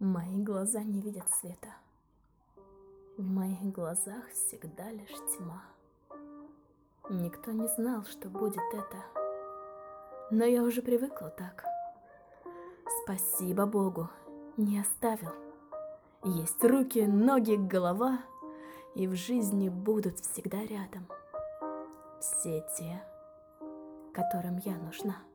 Мои глаза не видят света. В моих глазах всегда лишь тьма. Никто не знал, что будет это, но я уже привыкла так. Спасибо Богу, не оставил. Есть руки, ноги, голова, и в жизни будут всегда рядом все те, которым я нужна.